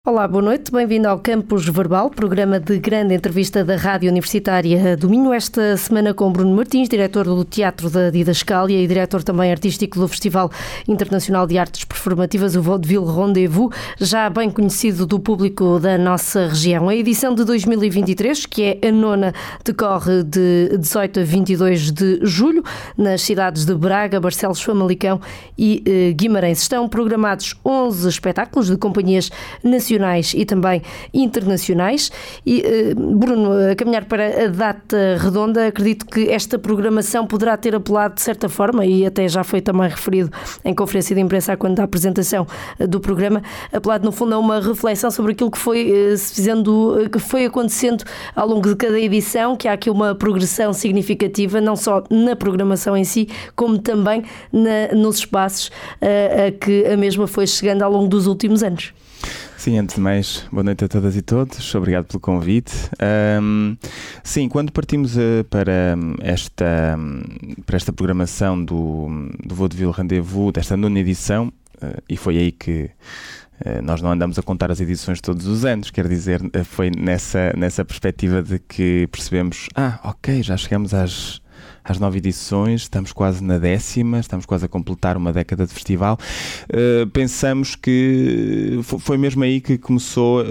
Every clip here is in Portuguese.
Olá, boa noite, bem-vindo ao Campus Verbal, programa de grande entrevista da Rádio Universitária do Minho. Esta semana com Bruno Martins, diretor do Teatro da Didascália e diretor também artístico do Festival Internacional de Artes Performativas, o Vaudeville Rendez-Vous, já bem conhecido do público da nossa região. A edição de 2023, que é a nona, decorre de 18 a 22 de julho, nas cidades de Braga, Barcelos, Famalicão e Guimarães. Estão programados 11 espetáculos de companhias nacionais e também internacionais. E, Bruno, a caminhar para a data redonda, acredito que esta programação poderá ter apelado de certa forma, e até já foi também referido em conferência de imprensa quando da apresentação do programa, apelado no fundo a uma reflexão sobre aquilo que foi acontecendo ao longo de cada edição, que há aqui uma progressão significativa, não só na programação em si, como também nos espaços a que a mesma foi chegando ao longo dos últimos anos. Sim, antes de mais, boa noite a todas e todos, obrigado pelo convite. Sim, quando partimos para esta programação do Vaudeville Rendez-Vous, desta nona edição, e foi aí que nós não andamos a contar as edições todos os anos, quer dizer, foi nessa perspectiva de que percebemos, ok, já chegamos às 9 edições, estamos quase na 10ª, estamos quase a completar uma década de festival. Pensamos que foi mesmo aí que começou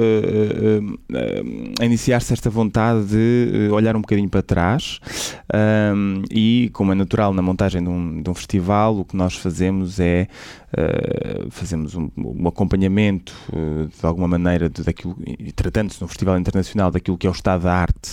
a iniciar-se esta vontade de olhar um bocadinho para trás, e, como é natural na montagem de um festival, o que nós fazemos é fazemos um acompanhamento de alguma maneira daquilo, e tratando-se num festival internacional, daquilo que é o estado da arte,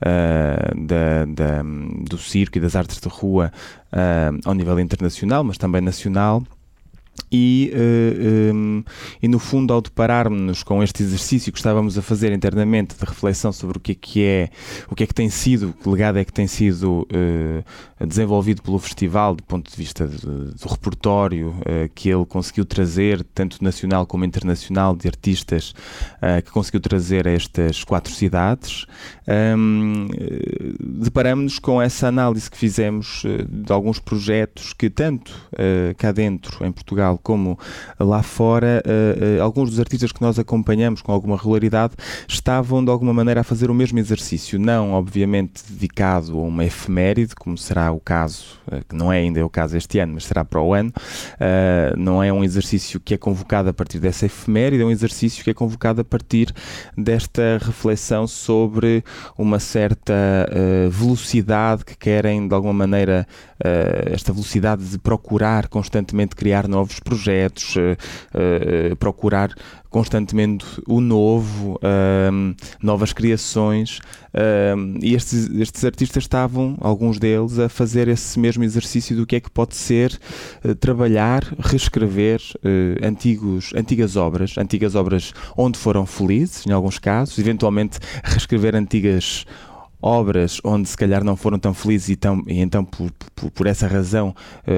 do circo e das artes de rua ao nível internacional, mas também nacional. E no fundo, ao depararmos-nos com este exercício que estávamos a fazer internamente de reflexão sobre o que é que tem sido, que legado é que tem sido desenvolvido pelo festival do ponto de vista do repertório que ele conseguiu trazer, tanto nacional como internacional, de artistas que conseguiu trazer a estas 4 cidades, deparamos-nos com essa análise que fizemos de alguns projetos que tanto cá dentro, em Portugal, como lá fora, alguns dos artistas que nós acompanhamos com alguma regularidade estavam de alguma maneira a fazer o mesmo exercício, não obviamente dedicado a uma efeméride, como será o caso, que não é ainda o caso este ano, mas será para o ano. Não é um exercício que é convocado a partir dessa efeméride, é um exercício que é convocado a partir desta reflexão sobre uma certa velocidade que querem de alguma maneira, esta velocidade de procurar constantemente criar novos projetos, procurar constantemente o novo, novas criações, e estes artistas estavam, alguns deles, a fazer esse mesmo exercício do que é que pode ser trabalhar, reescrever antigas obras onde foram felizes, em alguns casos, eventualmente reescrever antigas obras onde se calhar não foram tão felizes e então por essa razão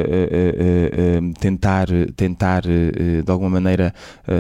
tentar de alguma maneira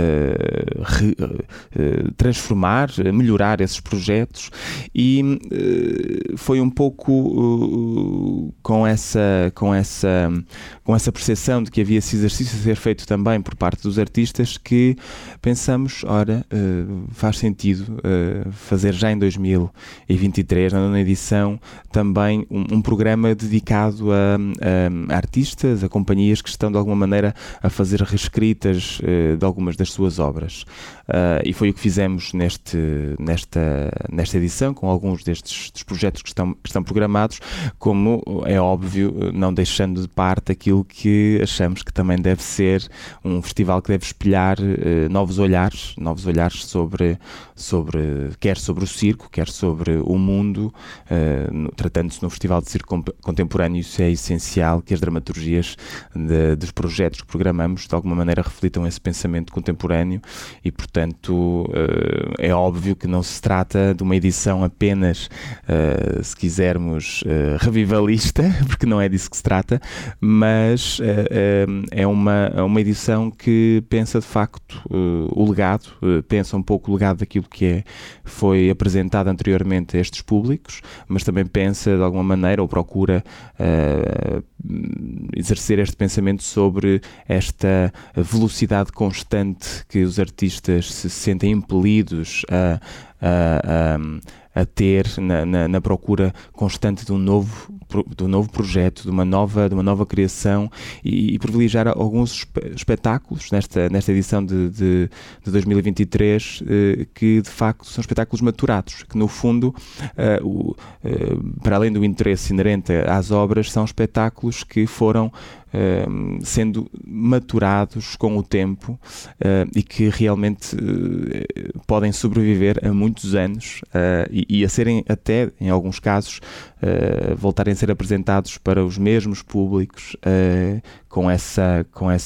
transformar, melhorar esses projetos, e foi um pouco com essa percepção de que havia esse exercício a ser feito também por parte dos artistas que pensamos, faz sentido fazer já em 2023, na nona edição, também um programa dedicado a artistas, a companhias que estão de alguma maneira a fazer reescritas de algumas das suas obras. E foi o que fizemos nesta edição, com alguns dos projetos que estão programados, como é óbvio, não deixando de parte aquilo que achamos que também deve ser um festival que deve espelhar novos olhares quer sobre o circo, quer sobre o mundo. Tratando-se no Festival de Circo Contemporâneo, isso é essencial, que as dramaturgias dos projetos que programamos de alguma maneira reflitam esse pensamento contemporâneo, e portanto é óbvio que não se trata de uma edição apenas, se quisermos, revivalista, porque não é disso que se trata, mas é uma edição que pensa de facto o legado, pensa um pouco o legado daquilo que foi apresentado anteriormente a estes públicos, públicos, mas também pensa de alguma maneira ou procura exercer este pensamento sobre esta velocidade constante que os artistas se sentem impelidos a ter na procura constante de um novo projeto, de uma nova criação e privilegiar alguns espetáculos nesta edição de 2023 que de facto são espetáculos maturados, que no fundo, para além do interesse inerente às obras, são espetáculos que foram sendo maturados com o tempo e que realmente podem sobreviver a muitos anos e a serem até, em alguns casos, voltarem a ser apresentados para os mesmos públicos com essa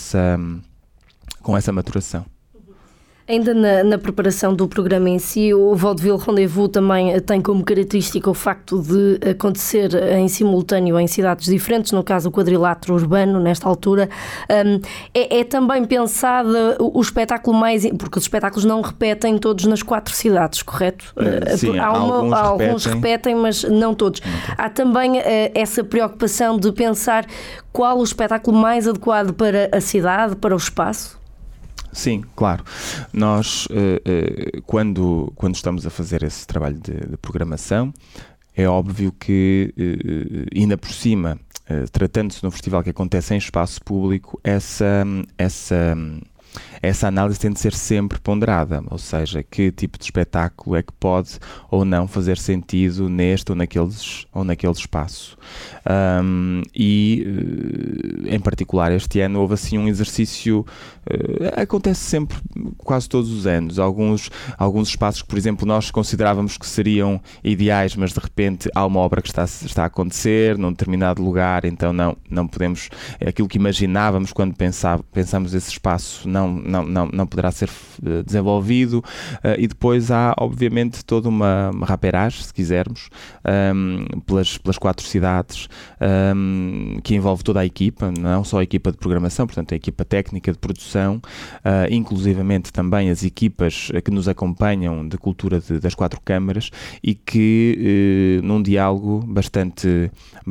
maturação. Ainda na preparação do programa em si, o Vaudeville Rendezvous também tem como característica o facto de acontecer em simultâneo em cidades diferentes, no caso o quadrilátero urbano, nesta altura. É também pensado o espetáculo porque os espetáculos não repetem todos nas 4 cidades, correto? Sim, alguns repetem, mas não todos. Há também essa preocupação de pensar qual o espetáculo mais adequado para a cidade, para o espaço? Sim, claro. Nós, quando estamos a fazer esse trabalho de programação, é óbvio que, ainda por cima, tratando-se de um festival que acontece em espaço público, essa análise tem de ser sempre ponderada, ou seja, que tipo de espetáculo é que pode ou não fazer sentido neste ou naquele espaço. Em particular este ano houve assim um exercício, acontece sempre, quase todos os anos, alguns espaços que, por exemplo, nós considerávamos que seriam ideais, mas de repente há uma obra que está a acontecer num determinado lugar, então não podemos, aquilo que imaginávamos quando pensamos esse espaço não poderá ser desenvolvido, e depois há obviamente toda uma raperagem, se quisermos, pelas 4 cidades, que envolve toda a equipa, não só a equipa de programação, portanto a equipa técnica de produção, inclusivamente também as equipas que nos acompanham de cultura das 4 câmaras e que num diálogo bastante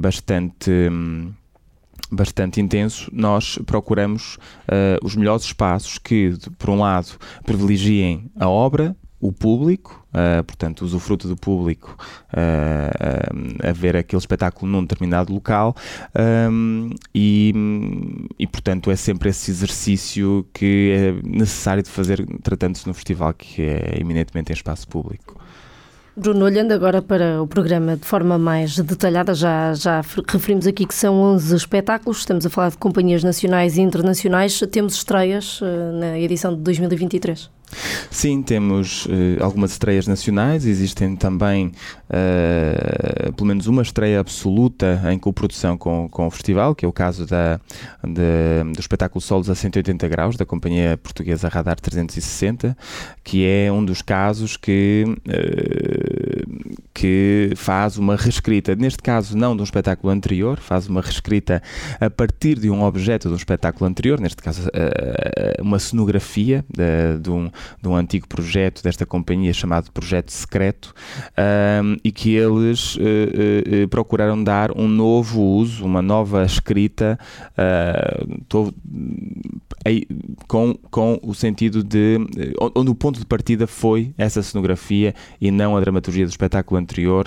intenso, nós procuramos os melhores espaços que, por um lado, privilegiem a obra, o público, portanto, o usufruto do público a ver aquele espetáculo num determinado local, e, portanto, é sempre esse exercício que é necessário de fazer tratando-se no festival que é eminentemente em espaço público. Bruno, olhando agora para o programa de forma mais detalhada, já referimos aqui que são 11 espetáculos, estamos a falar de companhias nacionais e internacionais, temos estreias na edição de 2023? Sim, temos algumas estreias nacionais, existem também pelo menos uma estreia absoluta em coprodução com o festival, que é o caso do espetáculo Solos a 180 graus, da companhia portuguesa Radar 360, que é um dos casos que faz uma reescrita, neste caso não de um espetáculo anterior, faz uma reescrita a partir de um objeto de um espetáculo anterior, neste caso uma cenografia de um antigo projeto desta companhia chamado Projeto Secreto, e que eles procuraram dar um novo uso, uma nova escrita, com o sentido de onde o ponto de partida foi essa cenografia e não a dramaturgia do espetáculo anterior,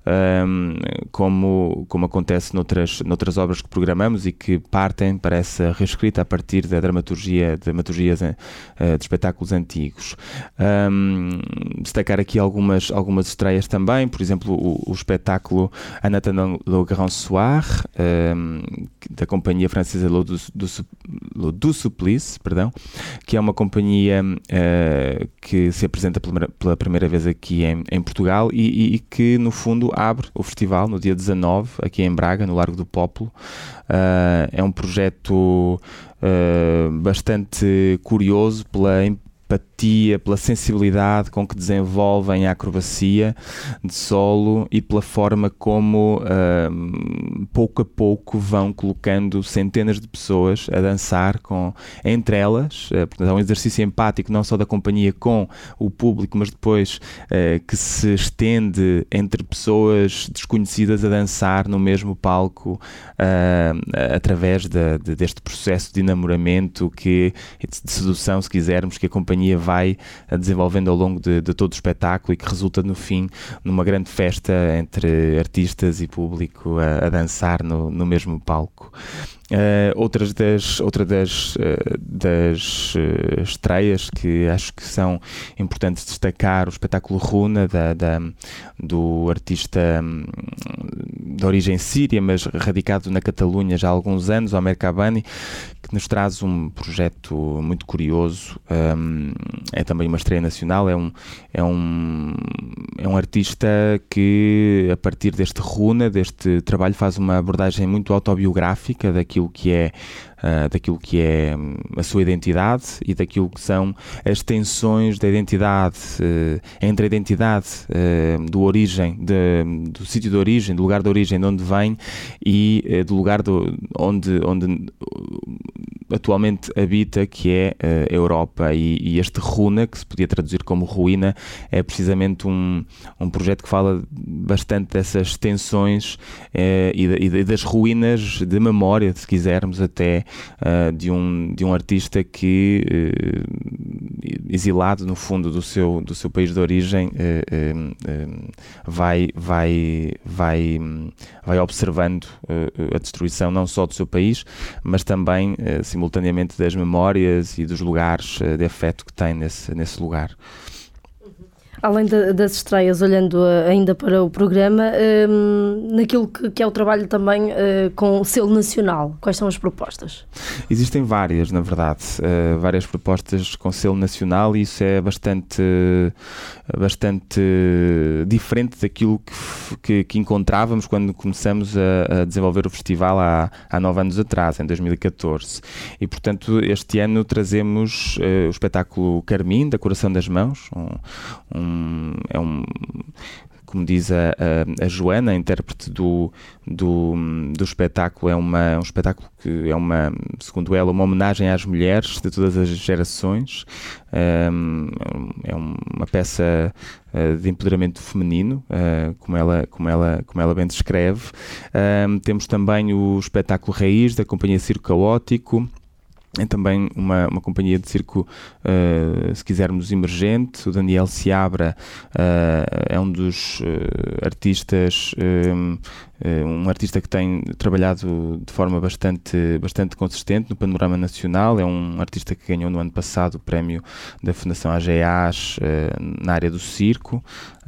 como acontece noutras obras que programamos e que partem para essa reescrita a partir da dramaturgias de espetáculos antigos. Destacar aqui algumas estreias também, por exemplo, o espetáculo Anatole Le Grand Soir, da companhia francesa Le Du Supplice, que é uma companhia que se apresenta pela primeira vez aqui em Portugal e que no fundo abre o festival no dia 19 aqui em Braga, no Largo do Pópulo. É um projeto bastante curioso pela empatia, pela sensibilidade com que desenvolvem a acrobacia de solo e pela forma como pouco a pouco vão colocando centenas de pessoas a dançar entre elas. Portanto, é um exercício empático não só da companhia com o público, mas depois que se estende entre pessoas desconhecidas a dançar no mesmo palco através deste processo de enamoramento, de sedução, se quisermos, que a companhia vai desenvolvendo ao longo de todo o espetáculo e que resulta no fim numa grande festa entre artistas e público a dançar no mesmo palco. Outra das estreias que acho que são importantes destacar, o espetáculo Runa, do artista de origem síria, mas radicado na Catalunha já há alguns anos, Omer Kabani, que nos traz um projeto muito curioso. É também uma estreia nacional. É um artista que, a partir deste Runa, deste trabalho, faz uma abordagem muito autobiográfica daquilo que é a sua identidade e daquilo que são as tensões da identidade, entre a identidade do sítio de origem, do lugar de origem de onde vem e do lugar onde atualmente habita, que é a Europa. E este Runa, que se podia traduzir como ruína, é precisamente um projeto que fala bastante dessas tensões e das ruínas de memória, se quisermos, até de um artista que, exilado no fundo do seu país de origem, vai observando a destruição não só do seu país, mas também simultaneamente das memórias e dos lugares de afeto que tem nesse lugar. Além das estreias, olhando ainda para o programa, naquilo que é o trabalho também com o selo nacional, quais são as propostas? Existem várias, na verdade, várias propostas com selo nacional, e isso é bastante diferente daquilo que encontrávamos quando começamos a desenvolver o festival há 9 anos atrás, em 2014. E, portanto, este ano trazemos o espetáculo Carmim, da Coração das Mãos, como diz a Joana, a intérprete do espetáculo, é um espetáculo que é segundo ela, uma homenagem às mulheres de todas as gerações. É uma peça de empoderamento feminino, como ela bem descreve. Temos também o espetáculo Raiz, da Companhia Circo Caótico. É também uma companhia de circo, se quisermos, emergente. O Daniel Seabra é um dos artistas, um artista que tem trabalhado de forma bastante consistente no panorama nacional. É um artista que ganhou no ano passado o prémio da Fundação AGEAS na área do circo.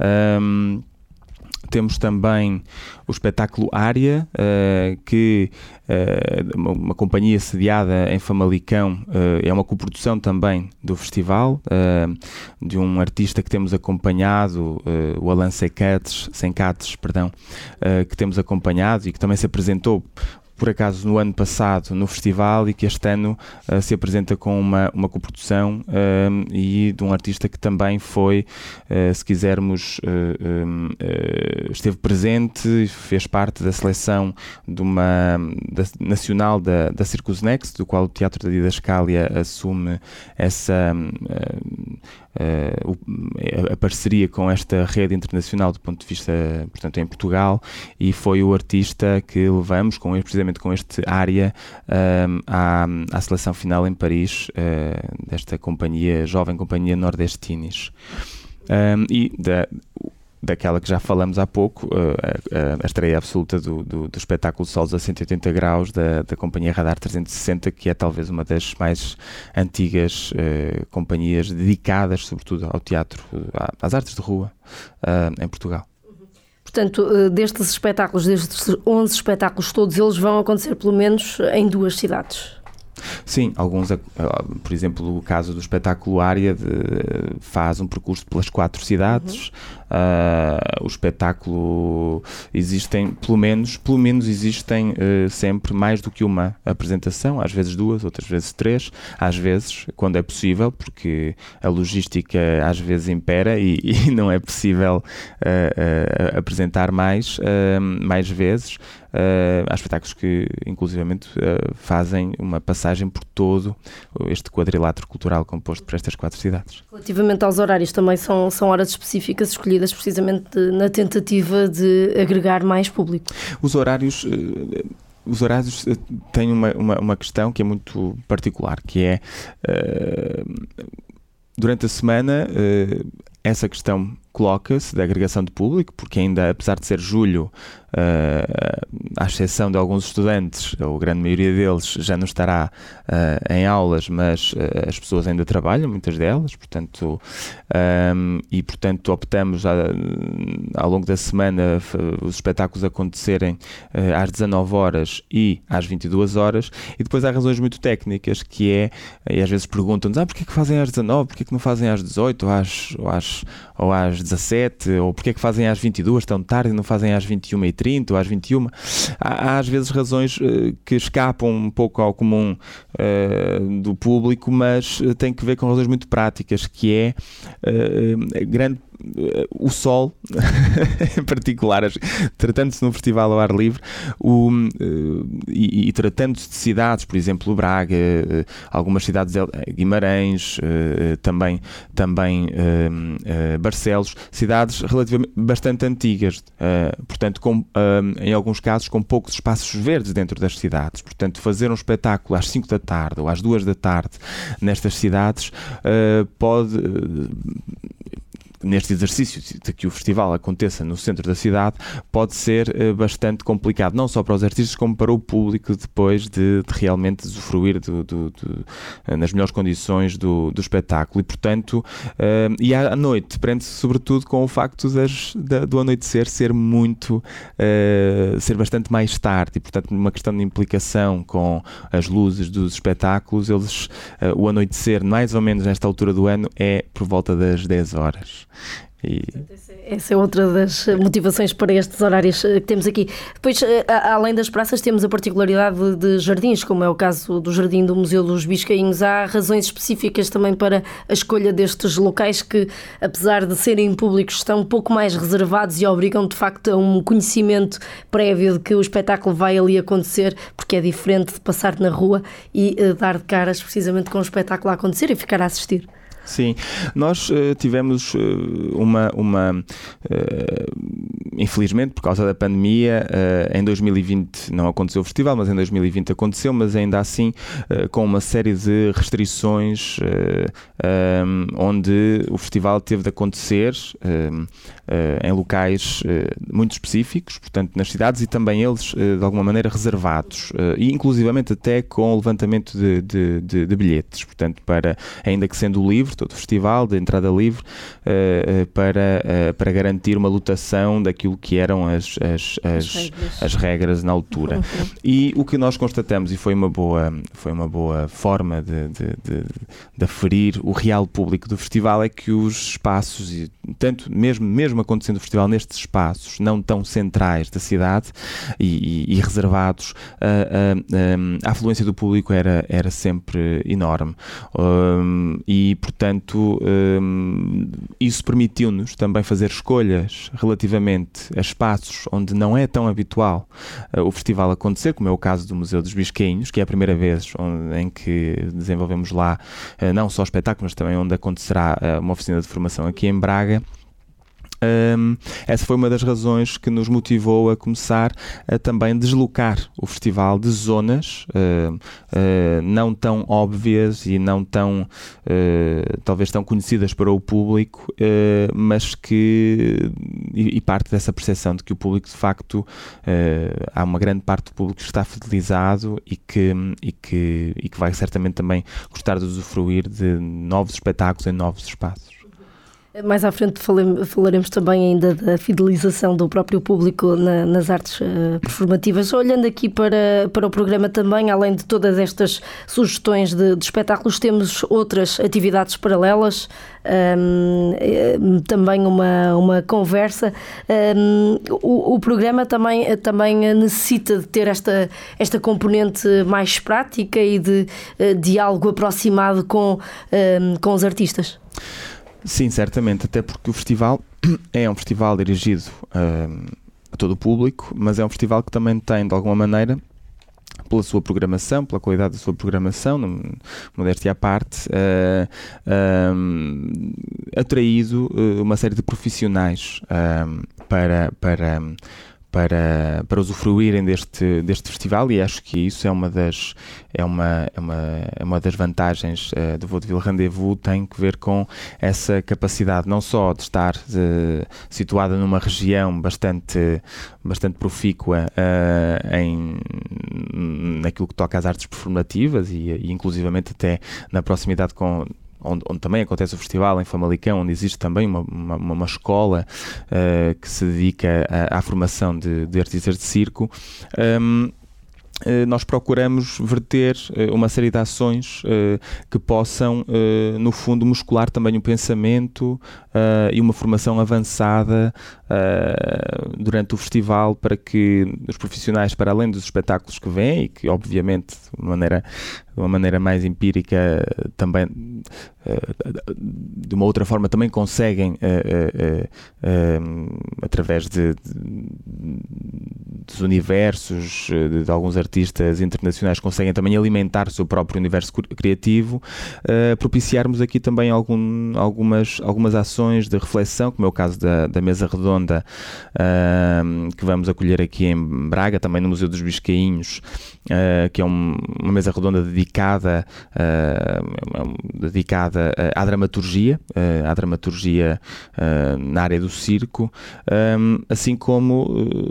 Temos também o espetáculo Área, que uma companhia sediada em Famalicão, é uma coprodução também do festival, de um artista que temos acompanhado, o Alain Sencates, que temos acompanhado e que também se apresentou por acaso no ano passado no festival, e que este ano se apresenta com uma coprodução e de um artista que também foi, se quisermos, esteve presente e fez parte da seleção nacional da Circus Next, do qual o Teatro da Didascália assume a parceria com esta rede internacional do ponto de vista, portanto, em Portugal, e foi o artista que levamos precisamente com este Área à seleção final em Paris, desta jovem companhia Nordestinis. E daquela que já falamos há pouco, a estreia absoluta do espetáculo Solos a 180 graus da companhia Radar 360, que é talvez uma das mais antigas companhias dedicadas sobretudo ao teatro, às artes de rua em Portugal. Portanto, destes 11 espetáculos, todos eles vão acontecer pelo menos em 2 cidades? Sim, alguns, por exemplo, o caso do espetáculo Área faz um percurso pelas 4 cidades. o espetáculo existem, pelo menos existem sempre mais do que uma apresentação, às vezes 2, outras vezes 3, às vezes, quando é possível, porque a logística às vezes impera e não é possível apresentar mais vezes. Há espetáculos que, inclusivamente, fazem uma passagem por todo este quadrilátero cultural composto por estas 4 cidades. Relativamente aos horários, também são horas específicas escolhidas precisamente na tentativa de agregar mais público. Os horários têm uma questão que é muito particular, que é, durante a semana, essa questão coloca-se da agregação de público, porque ainda, apesar de ser julho, à exceção de alguns estudantes, ou a grande maioria deles já não estará em aulas, mas as pessoas ainda trabalham, muitas delas, portanto, optamos ao longo da semana os espetáculos acontecerem às 19 horas e às 22 horas, e depois há razões muito técnicas, que é, e às vezes perguntam-nos, porquê é que fazem às 19, porquê é que não fazem às 18 ou às 17, ou porque é que fazem às 22 tão tarde e não fazem às 21h30 ou às 21? Há às vezes razões que escapam um pouco ao comum do público, mas tem que ver com razões muito práticas, que é o sol, em particular, tratando-se de um festival ao ar livre, e tratando-se de cidades, por exemplo, Braga, algumas cidades, Guimarães, também Barcelos, cidades relativamente bastante antigas, portanto, em alguns casos, com poucos espaços verdes dentro das cidades. Portanto, fazer um espetáculo às 5 da tarde ou às 2 da tarde nestas cidades pode... Neste exercício de que o festival aconteça no centro da cidade, pode ser bastante complicado, não só para os artistas, como para o público, depois de realmente usufruir nas melhores condições do espetáculo. E, portanto, e à noite, prende-se sobretudo com o facto do anoitecer ser bastante mais tarde, e, portanto, uma questão de implicação com as luzes dos espetáculos. O anoitecer, mais ou menos nesta altura do ano, é por volta das 10 horas. Essa é outra das motivações para estes horários que temos aqui. Depois, além das praças, temos a particularidade de jardins, como é o caso do Jardim do Museu dos Biscainhos. Há razões específicas também para a escolha destes locais que, apesar de serem públicos, estão um pouco mais reservados e obrigam, de facto, a um conhecimento prévio de que o espetáculo vai ali acontecer, porque é diferente de passar na rua e dar de caras precisamente com o espetáculo a acontecer e ficar a assistir. Sim, nós tivemos infelizmente, por causa da pandemia, em 2020 não aconteceu o festival, mas em 2020 aconteceu, mas ainda assim com uma série de restrições, onde o festival teve de acontecer em locais muito específicos, portanto nas cidades, e também eles de alguma maneira reservados, e inclusivamente até com o levantamento de bilhetes, portanto, ainda que sendo livre, todo o festival, de entrada livre, para garantir uma lotação daquilo que eram as regras na altura. Uhum. E o que nós constatamos, e foi uma boa forma de aferir o real público do festival, é que os espaços, e tanto mesmo acontecendo o festival nestes espaços não tão centrais da cidade e reservados, a afluência do público era sempre enorme, e portanto isso permitiu-nos também fazer escolhas relativamente a espaços onde não é tão habitual o festival acontecer, como é o caso do Museu dos Biscainhos, que é a primeira vez em que desenvolvemos lá não só espetáculos, mas também onde acontecerá uma oficina de formação aqui em Braga. Essa foi uma das razões que nos motivou a começar a também deslocar o festival de zonas não tão óbvias e não tão talvez tão conhecidas para o público, mas que e parte dessa percepção de que o público, de facto, há uma grande parte do público que está fidelizado e que vai certamente também gostar de usufruir de novos espetáculos em novos espaços. Mais à frente falaremos também ainda da fidelização do próprio público nas artes performativas. Olhando aqui para o programa também, além de todas estas sugestões de espetáculos, temos outras atividades paralelas, também uma conversa. O programa também necessita de ter esta componente mais prática e de diálogo aproximado com os artistas. Sim, certamente, até porque o festival é um festival dirigido a todo o público, mas é um festival que também tem, de alguma maneira, pela sua programação, pela qualidade da sua programação, modéstia à parte, atraído uma série de profissionais para usufruírem deste festival, e acho que isso é uma das vantagens do Vaudeville Rendez-Vous. Tem que ver com essa capacidade não só de estar situada numa região bastante profícua naquilo que toca às artes performativas e inclusivamente até na proximidade com onde também acontece o festival, em Famalicão, onde existe também uma escola que se dedica à formação de artistas de circo. Nós procuramos verter uma série de ações que possam, no fundo, muscular também o pensamento e uma formação avançada durante o festival, para que os profissionais, para além dos espetáculos que vêm, e que obviamente de uma maneira mais empírica também, de uma outra forma também conseguem, através dos universos de alguns artistas internacionais, conseguem também alimentar o seu próprio universo criativo, propiciarmos aqui também algumas ações de reflexão, como é o caso da mesa redonda que vamos acolher aqui em Braga, também no Museu dos Biscainhos, que é uma mesa redonda dedicada à dramaturgia na área do circo, assim como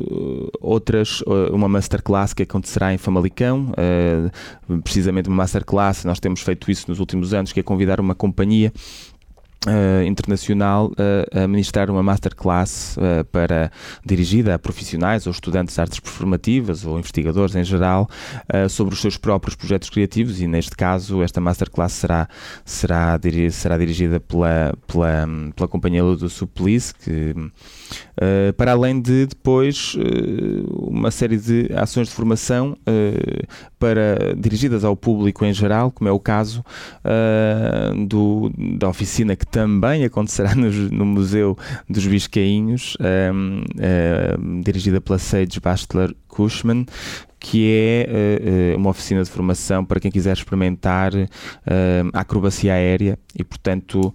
uma masterclass que acontecerá em Famalicão, precisamente uma masterclass. Nós temos feito isso nos últimos anos, que é convidar uma companhia internacional a ministrar uma masterclass dirigida a profissionais ou estudantes de artes performativas ou investigadores em geral, sobre os seus próprios projetos criativos, e neste caso esta masterclass será dirigida pela companhia do Suplice, que para além de depois uma série de ações de formação dirigidas ao público em geral, como é o caso da oficina que também acontecerá no Museu dos Biscainhos, dirigida pela Sage Bastler Cushman, que é uma oficina de formação para quem quiser experimentar a acrobacia aérea, e portanto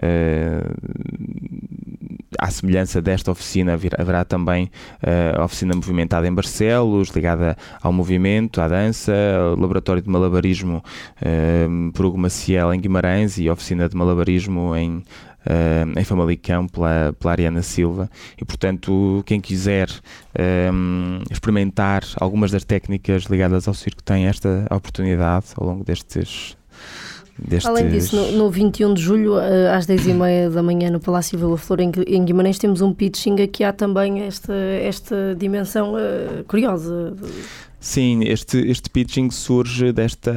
à semelhança desta oficina haverá também a oficina movimentada em Barcelos, ligada ao movimento, à dança, o laboratório de malabarismo por Hugo Maciel em Guimarães, e a oficina de malabarismo em Famalicão pela Ariana Silva. E portanto, quem quiser experimentar algumas das técnicas ligadas ao circo tem esta oportunidade ao longo destes... Além disso, no 21 de julho, às 10h30 da manhã, no Palácio Vila Flor, em Guimarães, temos um pitching. Aqui há também esta dimensão curiosa. Sim, este pitching surge desta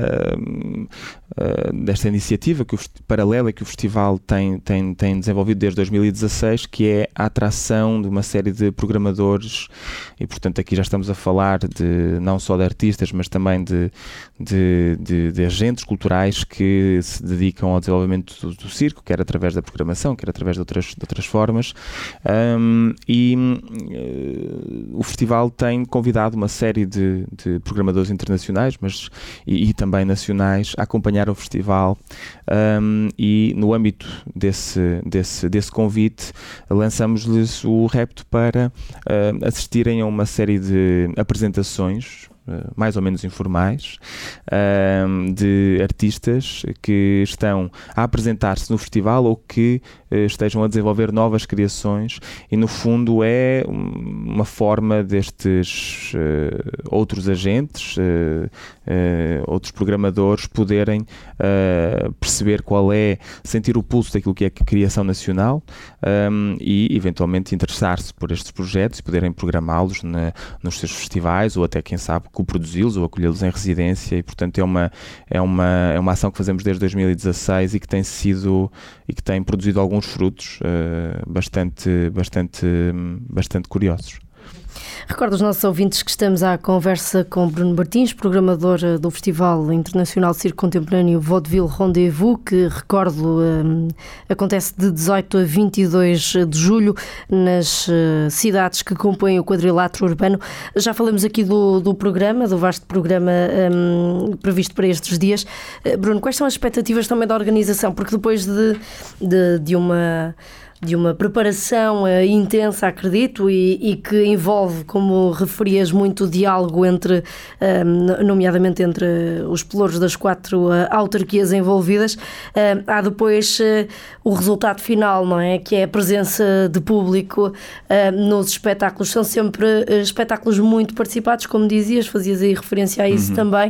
iniciativa paralela que o festival tem desenvolvido desde 2016, que é a atração de uma série de programadores, e portanto aqui já estamos a falar não só de artistas, mas também de agentes culturais que se dedicam ao desenvolvimento do circo, quer através da programação, quer através de outras formas, e o festival tem convidado uma série de programadores internacionais, e também nacionais, a acompanhar o festival, e no âmbito desse convite lançamos-lhes o repto para assistirem a uma série de apresentações mais ou menos informais, de artistas que estão a apresentar-se no festival ou que estejam a desenvolver novas criações e, no fundo, é uma forma destes outros agentes, outros programadores poderem perceber sentir o pulso daquilo que é a criação nacional e, eventualmente, interessar-se por estes projetos e poderem programá-los nos seus festivais ou até, quem sabe, coproduzi-los ou acolhê-los em residência. E, portanto, é uma ação que fazemos desde 2016 e que tem produzido alguns frutos bastante curiosos. Recordo aos nossos ouvintes que estamos à conversa com Bruno Martins, programador do Festival Internacional de Circo Contemporâneo Vaudeville Rendez-vous, que, recordo, acontece de 18 a 22 de julho nas cidades que compõem o quadrilátero urbano. Já falamos aqui do programa, do vasto programa previsto para estes dias. Bruno, quais são as expectativas também da organização? Porque depois de uma preparação intensa, acredito, e que envolve, como referias, muito o diálogo nomeadamente entre os pelouros das 4 autarquias envolvidas, há depois o resultado final, não é? Que é a presença de público nos espetáculos. São sempre espetáculos muito participados, como dizias, fazias aí referência a isso também.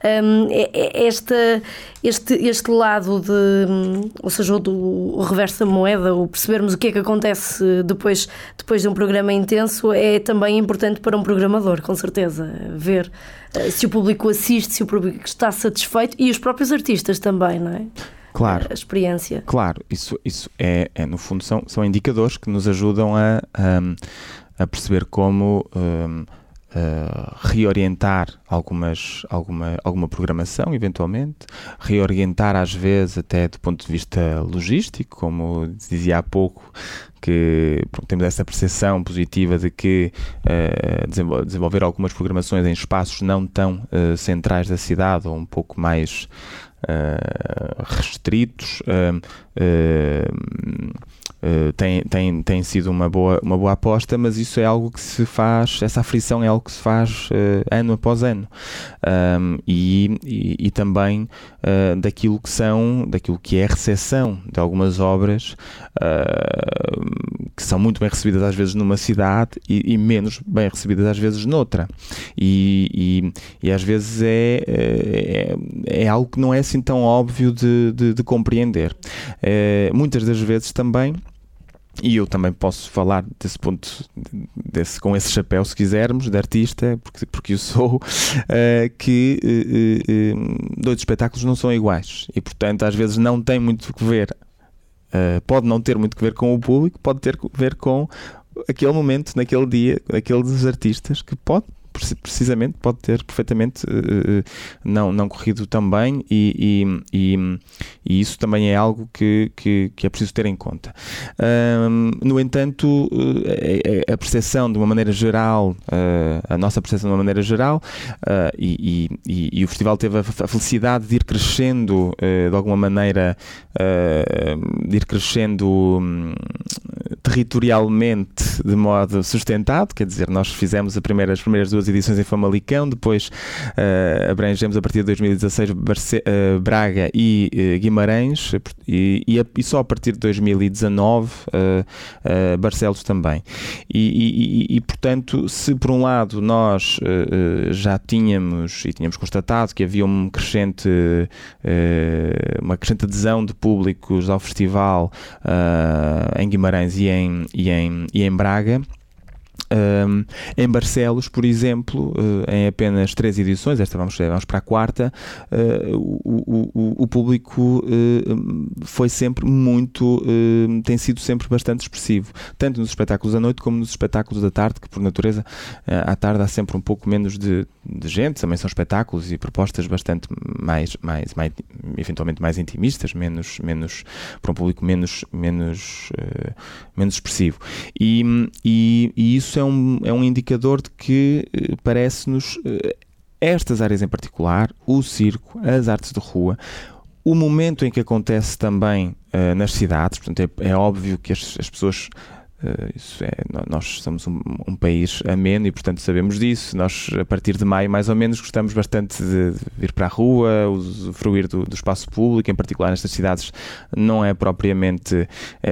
Este lado ou seja, o reverso da moeda, o percebermos o que é que acontece depois de um programa intenso, é também importante para um programador, com certeza. Ver se o público assiste, se o público está satisfeito e os próprios artistas também, não é? Claro. A experiência. Claro, isso é no fundo, são indicadores que nos ajudam a perceber como reorientar alguma programação, eventualmente, reorientar às vezes até do ponto de vista logístico, como dizia há pouco, que temos essa percepção positiva de que desenvolver algumas programações em espaços não tão centrais da cidade ou um pouco mais restritos tem sido uma boa aposta, mas isso é algo que se faz, essa aflição é algo que se faz ano após ano, e também daquilo que é a recepção de algumas obras que são muito bem recebidas às vezes numa cidade e menos bem recebidas às vezes noutra, e às vezes é algo que não é assim tão óbvio de compreender. Muitas das vezes também, e eu também posso falar desse ponto, com esse chapéu, se quisermos, de artista, porque eu sou, que dois espetáculos não são iguais e, portanto, às vezes não tem muito que ver, pode não ter muito que ver com o público, pode ter que ver com aquele momento, naquele dia, aqueles artistas, que precisamente pode ter perfeitamente não corrido tão bem, e isso também é algo que é preciso ter em conta. No entanto, a percepção de uma maneira geral, a nossa percepção de uma maneira geral, e o festival teve a felicidade de ir crescendo de alguma maneira, de ir crescendo territorialmente de modo sustentado, quer dizer, nós fizemos as primeiras duas edições em Famalicão, depois abrangemos a partir de 2016 Braga e Guimarães, e só a partir de 2019 Barcelos também. E portanto, se por um lado nós já tínhamos constatado que havia uma crescente adesão de públicos ao festival em Guimarães e em Braga, em Barcelos, por exemplo, em apenas 3 edições, esta vamos para a 4ª, o público foi sempre tem sido sempre bastante expressivo, tanto nos espetáculos da noite como nos espetáculos da tarde, que por natureza à tarde há sempre um pouco menos de gente, também são espetáculos e propostas bastante mais eventualmente mais intimistas, menos para um público menos expressivo, e isso é um indicador de que parece-nos estas áreas em particular, o circo, as artes de rua, o momento em que acontece também nas cidades, portanto é óbvio que as pessoas Nós somos um país ameno e, portanto, sabemos disso. Nós, a partir de maio, mais ou menos, gostamos bastante de vir para a rua, usufruir do espaço público, em particular nestas cidades. Não é propriamente...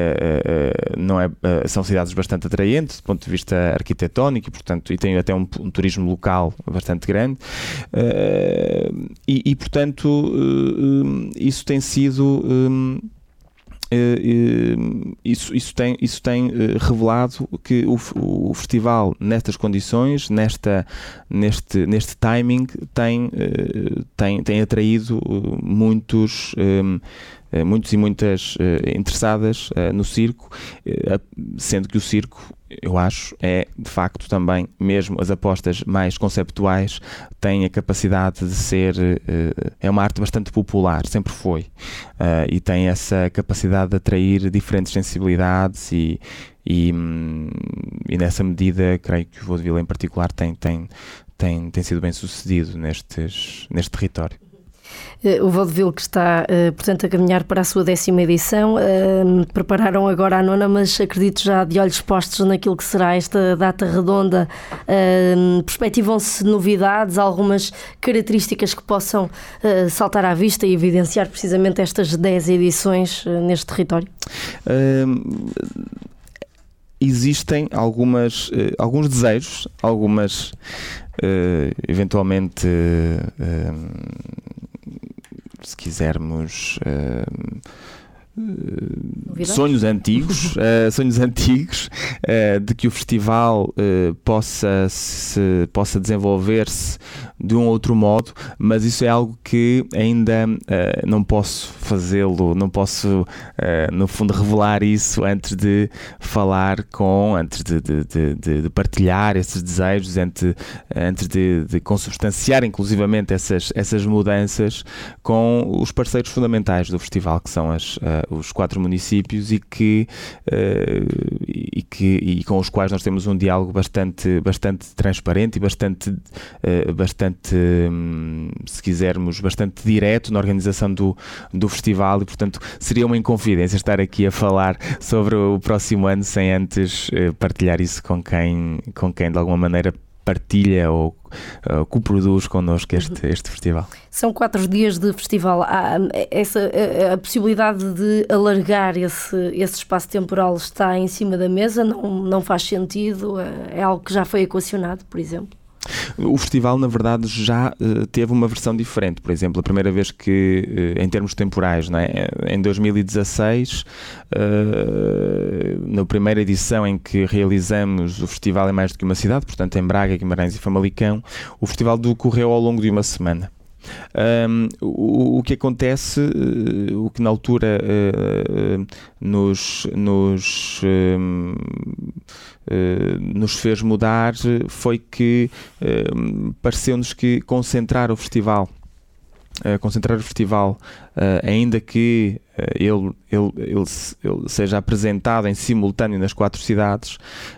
são cidades bastante atraentes do ponto de vista arquitetónico e, portanto, tem até um turismo local bastante grande. Portanto, isso tem sido... Isso tem revelado que o festival, nestas condições, neste timing, tem atraído muitos e muitas interessadas no circo, sendo que o circo, eu acho, é de facto também, mesmo as apostas mais conceptuais, têm a capacidade de ser, é uma arte bastante popular, sempre foi, e tem essa capacidade de atrair diferentes sensibilidades e nessa medida, creio que o Vaudeville em particular tem sido bem sucedido neste território. O Vaudeville que está, portanto, a caminhar para a sua 10ª edição. Prepararam agora a 9ª, mas acredito já de olhos postos naquilo que será esta data redonda. Perspectivam-se novidades, algumas características que possam saltar à vista e evidenciar precisamente estas 10 edições neste território? Existem alguns desejos, algumas eventualmente... se quisermos, sonhos antigos de que o festival possa desenvolver-se de um outro modo, mas isso é algo que ainda não posso fazê-lo, não posso no fundo revelar isso antes de partilhar esses desejos, antes de consubstanciar inclusivamente essas mudanças com os parceiros fundamentais do festival, que são os 4 municípios e com os quais nós temos um diálogo bastante transparente e bastante, se quisermos, bastante direto na organização do festival, e portanto seria uma inconfidência estar aqui a falar sobre o próximo ano sem antes partilhar isso com quem de alguma maneira partilha ou coproduz connosco este festival. São 4 dias de festival. A possibilidade de alargar esse espaço temporal está em cima da mesa? Não faz sentido? É algo que já foi equacionado, por exemplo? O festival, na verdade, já teve uma versão diferente. Por exemplo, a primeira vez que, em termos temporais, não é? Em 2016, na primeira edição em que realizamos o festival em mais do que uma cidade, portanto em Braga, Guimarães e Famalicão, o festival decorreu ao longo de uma semana. O que acontece, o que na altura nos fez mudar foi que pareceu-nos que concentrar o festival, ainda que ele seja apresentado em simultâneo nas 4 cidades,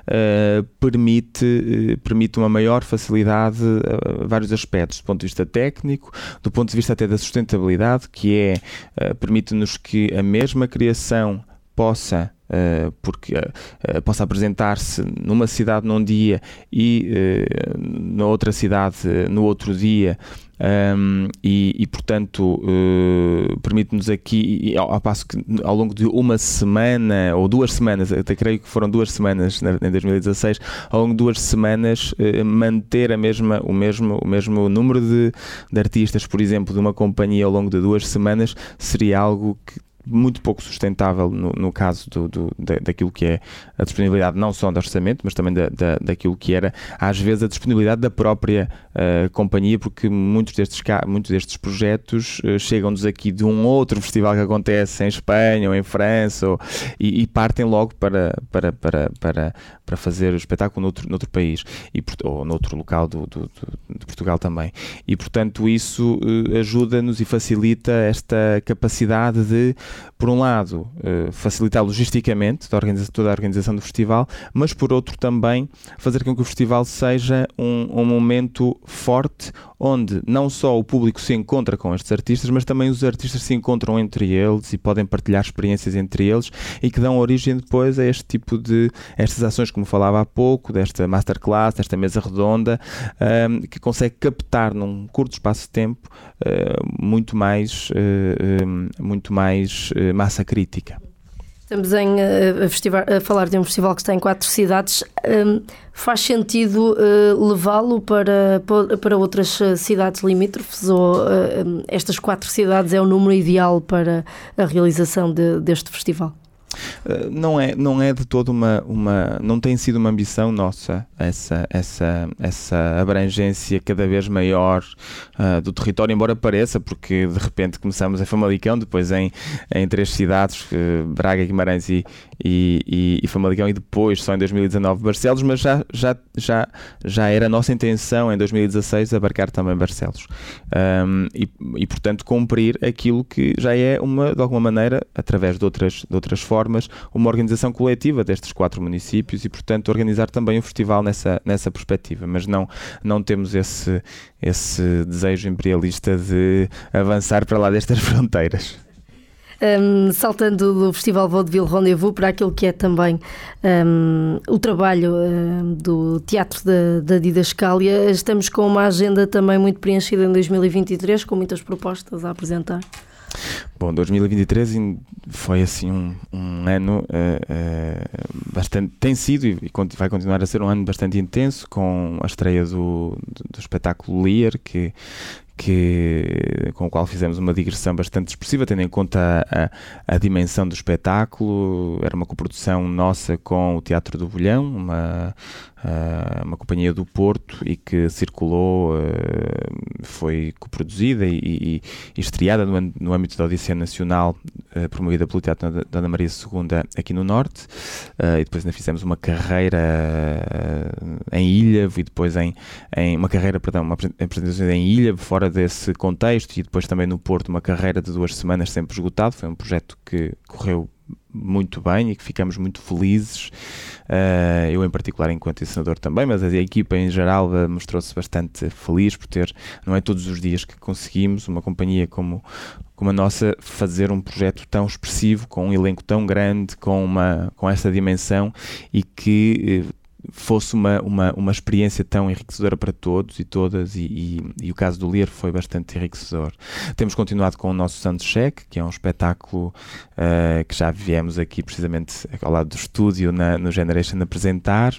permite uma maior facilidade a vários aspectos, do ponto de vista técnico, do ponto de vista até da sustentabilidade, que permite-nos que a mesma criação possa apresentar-se numa cidade num dia e na outra cidade no outro dia, portanto permite-nos aqui, ao passo que ao longo de uma semana ou 2 semanas, até creio que foram 2 semanas em 2016, ao longo de 2 semanas manter o mesmo número de artistas, por exemplo, de uma companhia ao longo de 2 semanas seria algo que muito pouco sustentável no caso daquilo que é a disponibilidade não só do orçamento, mas também daquilo que era às vezes a disponibilidade da própria companhia, porque muitos destes projetos chegam-nos aqui de um outro festival que acontece em Espanha ou em França e partem logo para fazer o espetáculo noutro país ou noutro local de Portugal também, e portanto isso ajuda-nos e facilita esta capacidade de por um lado, facilitar logisticamente toda a organização do festival, mas por outro também fazer com que o festival seja um momento forte, onde não só o público se encontra com estes artistas, mas também os artistas se encontram entre eles e podem partilhar experiências entre eles e que dão origem depois a este tipo de estas ações, como falava há pouco, desta masterclass, desta mesa redonda, que consegue captar num curto espaço de tempo muito mais massa crítica. Estamos a falar de um festival que está em 4 cidades. Faz sentido levá-lo para outras cidades limítrofes, ou estas 4 cidades é o número ideal para a realização deste festival? Não é de todo não tem sido uma ambição nossa essa abrangência cada vez maior do território, embora pareça, porque de repente começamos em Famalicão, depois em 3 cidades, Braga, Guimarães e Famalicão, e depois só em 2019 Barcelos, mas já era a nossa intenção em 2016 abarcar também Barcelos, e portanto cumprir aquilo que já é de alguma maneira, através de outras formas, uma organização coletiva destes 4 municípios, e portanto organizar também o festival nessa perspectiva, mas não temos esse desejo imperialista de avançar para lá destas fronteiras. Saltando do Festival Vaudeville Rendezvous para aquilo que é também o trabalho do Teatro da Didascália, estamos com uma agenda também muito preenchida em 2023, com muitas propostas a apresentar. Bom, 2023 foi assim um ano bastante, tem sido e vai continuar a ser um ano bastante intenso, com a estreia do espetáculo Lear, com o qual fizemos uma digressão bastante expressiva, tendo em conta a dimensão do espetáculo. Era uma coprodução nossa com o Teatro do Bolhão, uma companhia do Porto, e que circulou, foi coproduzida e estreada no âmbito da Odisseia Nacional, promovida pelo Teatro da Dona Maria II aqui no Norte, e depois ainda fizemos uma carreira em Ilhavo, e depois uma apresentação em Ilhavo, fora desse contexto, e depois também no Porto uma carreira de 2 semanas sempre esgotado. Foi um projeto que correu muito bem e que ficamos muito felizes, eu em particular enquanto encenador também, mas a equipa em geral mostrou-se bastante feliz por não é todos os dias que conseguimos, uma companhia como a nossa, fazer um projeto tão expressivo, com um elenco tão grande, com essa dimensão, e que fosse uma experiência tão enriquecedora para todos e todas, e o caso do Lear foi bastante enriquecedor. Temos continuado com o nosso Soundcheck, que é um espetáculo que já viemos aqui precisamente ao lado do estúdio no Generation apresentar.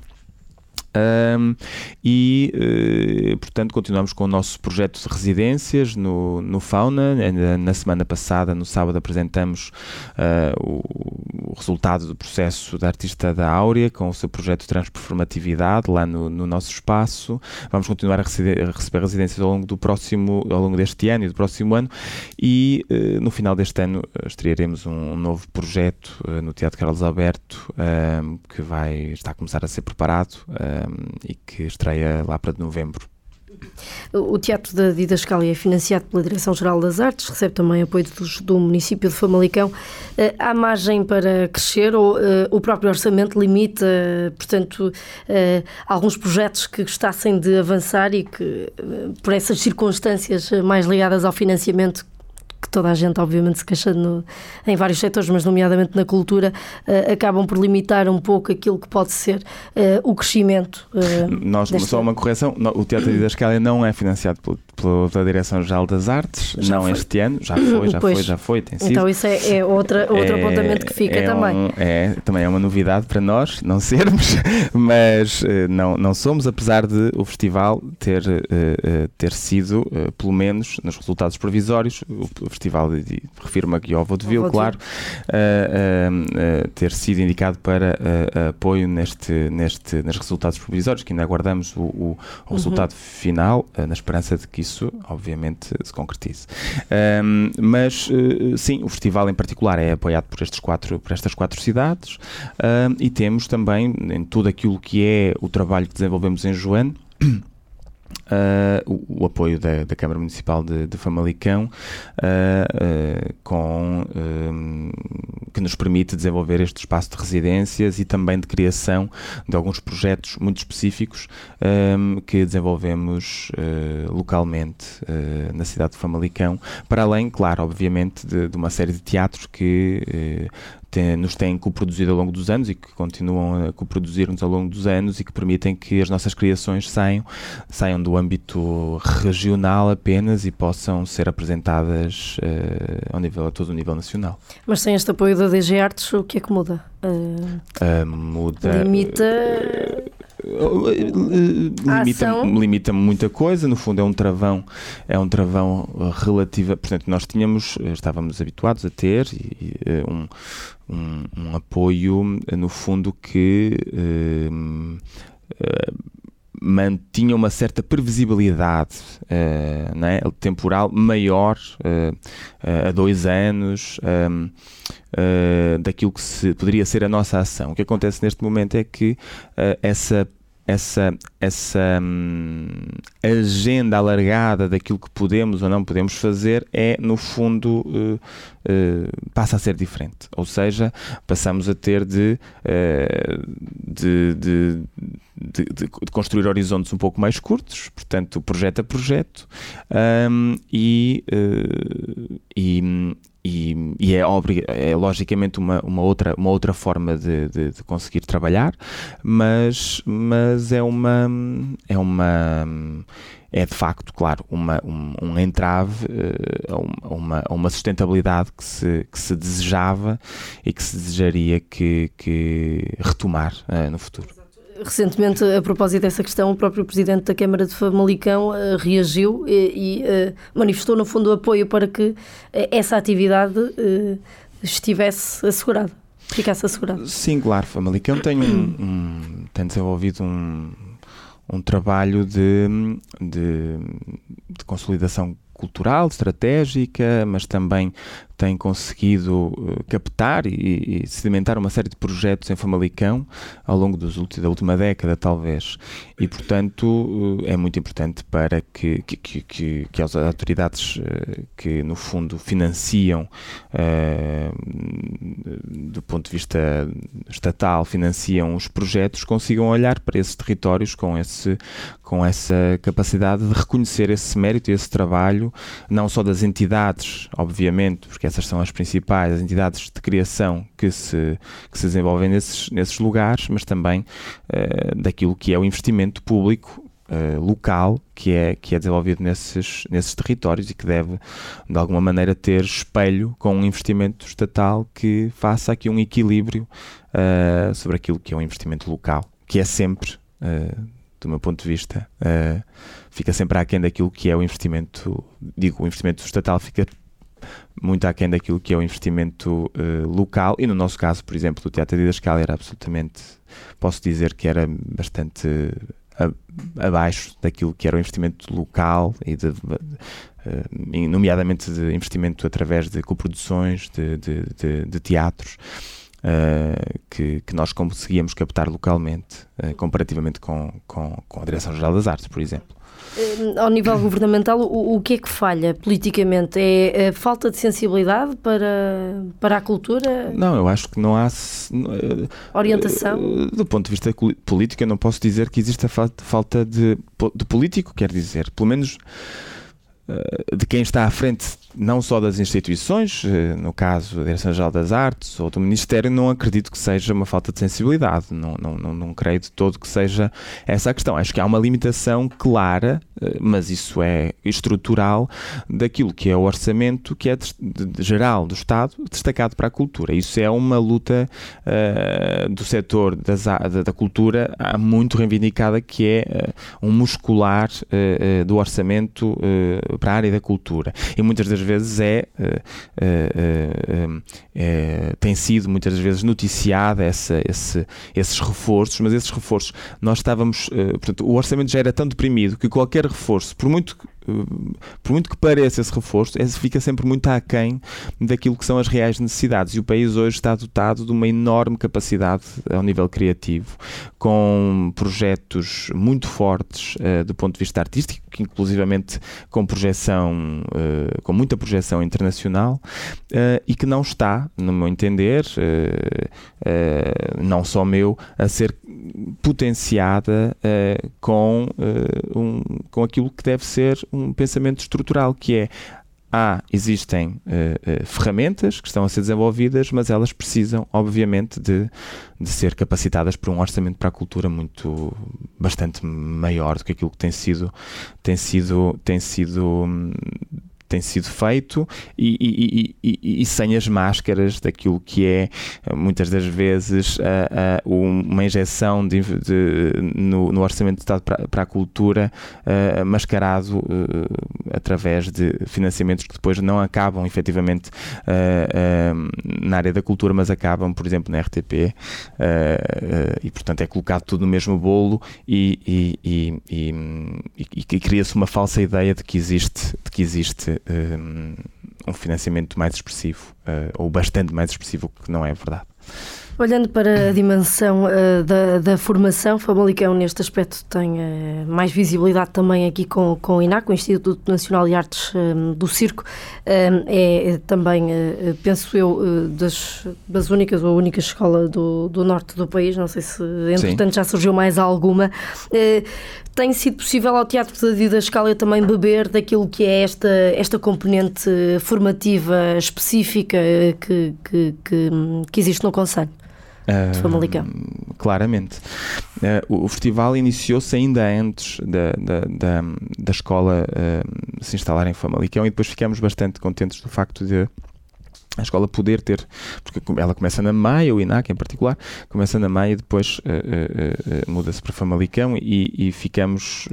Portanto, continuamos com o nosso projeto de residências no Fauna. Na semana passada, no sábado, apresentamos o resultado do processo da artista da Áurea, com o seu projeto de transperformatividade lá no nosso espaço. Vamos continuar a receber residências ao longo deste ano e do próximo ano, e no final deste ano estrearemos um novo projeto no Teatro Carlos Alberto, que está a começar a ser preparado, e que estreia lá para novembro. O Teatro da Didascália é financiado pela Direção-Geral das Artes, recebe também apoio do município de Famalicão. Há margem para crescer, ou o próprio orçamento limita, portanto, alguns projetos que gostassem de avançar e que, por essas circunstâncias mais ligadas ao financiamento, que toda a gente obviamente se queixa em vários setores, mas nomeadamente na cultura, acabam por limitar um pouco aquilo que pode ser o crescimento. Só uma correção, o Teatro da Didascália não é financiado pela Direção-Geral das Artes, este ano, já foi, tem sido. Então isso é outro apontamento que fica também. Também é uma novidade para nós, não sermos, mas não somos, apesar de o festival ter sido, pelo menos nos resultados provisórios, o festival, refiro-me aqui ao Vaudeville, claro, ter sido indicado para apoio nos resultados provisórios, que ainda aguardamos o resultado final, na esperança de que isso, obviamente, se concretize. Mas, sim, o festival em particular é apoiado por estas 4 cidades, e temos também, em tudo aquilo que é o trabalho que desenvolvemos em Joane, o apoio da Câmara Municipal de Famalicão, que nos permite desenvolver este espaço de residências e também de criação de alguns projetos muito específicos que desenvolvemos localmente na cidade de Famalicão, para além, claro, obviamente, de uma série de teatros que nos têm coproduzido ao longo dos anos e que continuam a coproduzir-nos ao longo dos anos e que permitem que as nossas criações saiam do âmbito regional apenas e possam ser apresentadas a todo o nível nacional. Mas sem este apoio da DG Artes, o que é que muda? Limita... Limita muita coisa, no fundo é um travão relativo, portanto nós estávamos habituados a ter um apoio, no fundo, que mantinha uma certa previsibilidade temporal maior a 2 anos daquilo que poderia ser a nossa ação. O que acontece neste momento é que essa agenda alargada daquilo que podemos ou não podemos fazer no fundo, passa a ser diferente. Ou seja, passamos a ter de construir horizontes um pouco mais curtos, portanto, projeto a projeto, e é logicamente uma outra forma de conseguir trabalhar, mas é de facto, claro, um entrave a uma sustentabilidade que se desejava e que se desejaria que retomar no futuro. Recentemente, a propósito dessa questão, o próprio Presidente da Câmara de Famalicão reagiu e manifestou, no fundo, o apoio para que essa atividade estivesse assegurada, ficasse assegurada. Sim, claro, Famalicão tem desenvolvido um trabalho de consolidação cultural, estratégica, mas também tem conseguido captar e sedimentar uma série de projetos em Famalicão ao longo da última década, talvez. E, portanto, é muito importante para que as autoridades que, no fundo, financiam, do ponto de vista estatal, financiam os projetos, consigam olhar para esses territórios com essa capacidade de reconhecer esse mérito e esse trabalho, não só das entidades, obviamente, porque essas são as principais, as entidades de criação que se desenvolvem nesses lugares, mas também daquilo que é o investimento público local que é desenvolvido nesses territórios e que deve, de alguma maneira, ter espelho com um investimento estatal que faça aqui um equilíbrio sobre aquilo que é um investimento local, que é sempre, do meu ponto de vista, fica sempre aquém daquilo que é o investimento estatal fica muito aquém daquilo que é o investimento local, e no nosso caso, por exemplo, do Teatro Didascalia era absolutamente, posso dizer que era bastante abaixo daquilo que era o investimento local e nomeadamente de investimento através de coproduções de teatros que nós conseguíamos captar localmente, comparativamente com a Direção-Geral das Artes, por exemplo. Ao nível governamental, o que é que falha politicamente? É a falta de sensibilidade para a cultura? Não, eu acho que não há... Orientação? Do ponto de vista político, eu não posso dizer que existe a falta de político, quer dizer, pelo menos de quem está à frente não só das instituições, no caso da Direção-Geral das Artes ou do Ministério, não acredito que seja uma falta de sensibilidade, não creio de todo que seja essa a questão. Acho que há uma limitação clara, mas isso é estrutural, daquilo que é o orçamento que é geral do Estado destacado para a cultura. Isso é uma luta do setor da cultura há muito reivindicada, que é um muscular do orçamento para a área da cultura. E muitas das vezes tem sido muitas vezes noticiada esses reforços, mas esses reforços nós estávamos, portanto, o orçamento já era tão deprimido que qualquer reforço, por muito que pareça esse reforço, fica sempre muito aquém daquilo que são as reais necessidades, e o país hoje está dotado de uma enorme capacidade ao nível criativo, com projetos muito fortes do ponto de vista artístico, que inclusivamente com muita projeção internacional, e que não está, no meu entender, não só meu, a ser potenciada com aquilo que deve ser um pensamento estrutural, que é: existem ferramentas que estão a ser desenvolvidas, mas elas precisam, obviamente, de ser capacitadas por um orçamento para a cultura bastante maior do que aquilo que tem sido feito, e sem as máscaras daquilo que é, muitas das vezes, uma injeção no Orçamento de Estado para a cultura, mascarado através de financiamentos que depois não acabam efetivamente na área da cultura, mas acabam, por exemplo, na RTP, e portanto é colocado tudo no mesmo bolo, e cria-se uma falsa ideia de que existe um financiamento mais expressivo, ou bastante mais expressivo, que não é verdade. Olhando para a dimensão da formação, Famalicão neste aspecto tem mais visibilidade também aqui com o INAC, o Instituto Nacional de Artes do Circo. É também, penso eu, das únicas ou a única escola do norte do país. Não sei se, entretanto, Sim. já surgiu mais alguma. Tem sido possível ao Teatro da Didascália também beber daquilo que é esta componente formativa específica que existe no concelho de Famalicão? Claramente. O festival iniciou-se ainda antes da escola se instalar em Famalicão, e depois ficamos bastante contentes do facto de a escola poder ter, porque ela começa na Maia, o INAC em particular, começa na Maia e depois muda-se para Famalicão, e ficamos...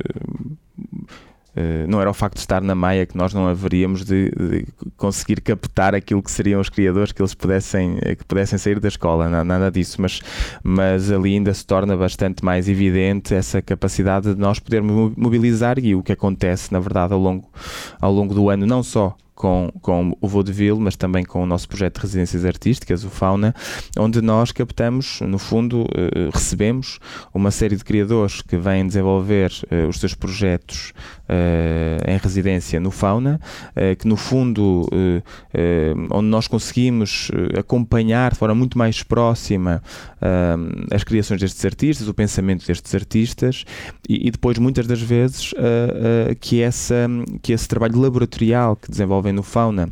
não era o facto de estar na Maia que nós não haveríamos de conseguir captar aquilo que seriam os criadores, que eles pudessem sair da escola, nada disso, mas ali ainda se torna bastante mais evidente essa capacidade de nós podermos mobilizar, e o que acontece, na verdade, ao longo do ano, não só com o Vaudeville, mas também com o nosso projeto de residências artísticas, o Fauna, onde nós captamos, no fundo, recebemos uma série de criadores que vêm desenvolver os seus projetos em residência no Fauna, que no fundo, onde nós conseguimos acompanhar de forma muito mais próxima as criações destes artistas, o pensamento destes artistas, e depois, muitas das vezes, que esse trabalho laboratorial que desenvolvem no Fauna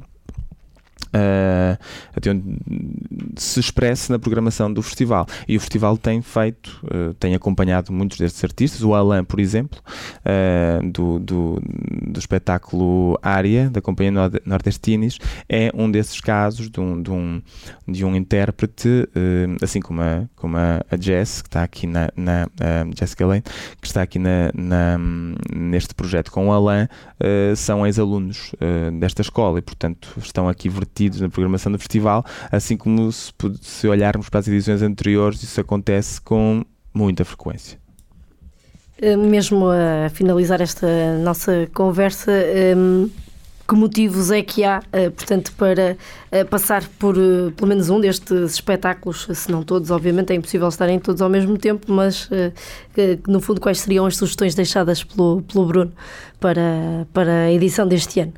até onde se expresse na programação do festival. E o festival tem acompanhado muitos destes artistas. O Alain, por exemplo, do espetáculo Área, da Companhia Nordestinis, é um desses casos de um intérprete, assim como a Jess, que está aqui na Jessica Lane, que está aqui neste projeto com o Alain, são ex-alunos desta escola, e portanto estão aqui vertidos na programação do festival, assim como se olharmos para as edições anteriores, isso acontece com muita frequência. Mesmo a finalizar esta nossa conversa, que motivos é que há, portanto, para passar por pelo menos um destes espetáculos, se não todos, obviamente é impossível estarem todos ao mesmo tempo, mas no fundo, quais seriam as sugestões deixadas pelo Bruno para a edição deste ano?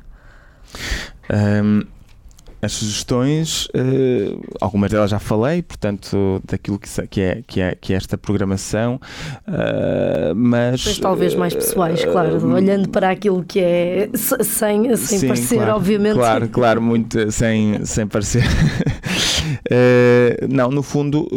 As sugestões, algumas delas já falei, portanto, daquilo que é esta programação, mas talvez mais pessoais, claro, olhando para aquilo que é sem sim, parecer, claro, obviamente. Claro, muito sem parecer. Não, no fundo,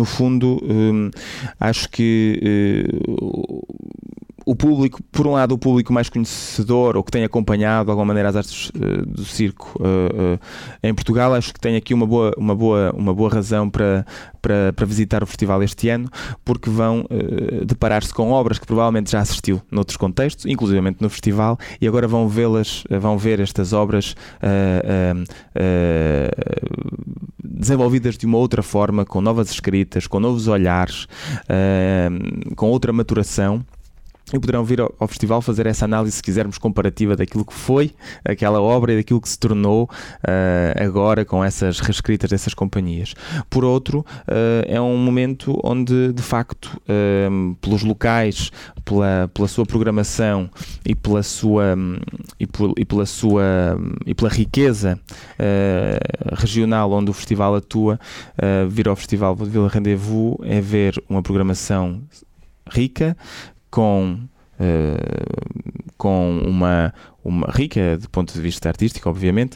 acho que o público, por um lado, o público mais conhecedor, ou que tem acompanhado de alguma maneira as artes do circo em Portugal, acho que tem aqui uma boa razão para visitar o festival este ano, porque vão deparar-se com obras que provavelmente já assistiu noutros contextos, inclusivamente no festival, e agora vão ver estas obras desenvolvidas de uma outra forma, com novas escritas, com novos olhares, com outra maturação. e poderão vir ao festival fazer essa análise, se quisermos, comparativa daquilo que foi aquela obra e daquilo que se tornou agora com essas reescritas dessas companhias. Por outro, é um momento onde, de facto, pelos locais, pela sua programação e pela riqueza regional onde o festival atua, vir ao Festival Vaudeville Rendezvous é ver uma programação rica, com uma rica do ponto de vista artístico, obviamente,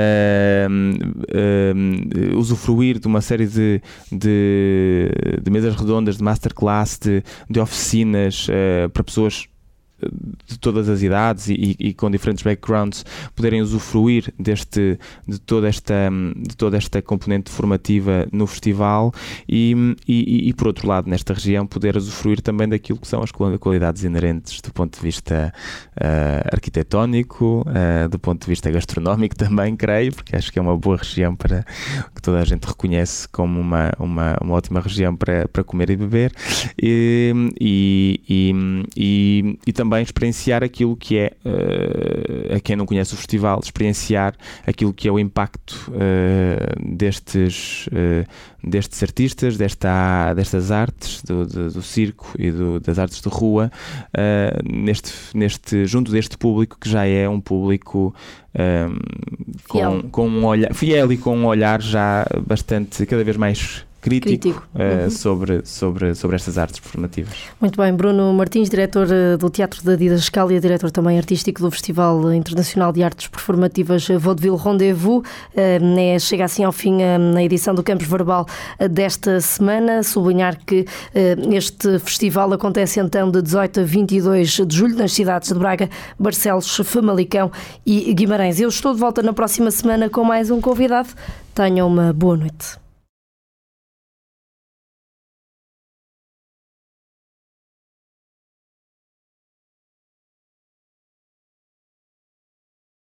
usufruir de uma série de mesas redondas, de masterclass, de oficinas para pessoas de todas as idades e com diferentes backgrounds poderem usufruir de toda esta componente formativa no festival e por outro lado, nesta região, poder usufruir também daquilo que são as qualidades inerentes do ponto de vista arquitetónico, do ponto de vista gastronómico também, creio, porque acho que é uma boa região para que toda a gente reconhece como uma ótima região para comer e beber e também experienciar aquilo que é, a quem não conhece o festival, experienciar aquilo que é o impacto destes artistas, destas artes, do circo e das artes de rua, junto deste público que já é um público com um olhar fiel e com um olhar já bastante, cada vez mais crítico. Sobre estas artes performativas. Muito bem, Bruno Martins, diretor do Teatro da Didascália, diretor também artístico do Festival Internacional de Artes Performativas Vaudeville Rendezvous. Chega assim ao fim na edição do Campus Verbal desta semana. Sublinhar que este festival acontece então de 18 a 22 de julho nas cidades de Braga, Barcelos, Famalicão e Guimarães. Eu estou de volta na próxima semana com mais um convidado. Tenham uma boa noite.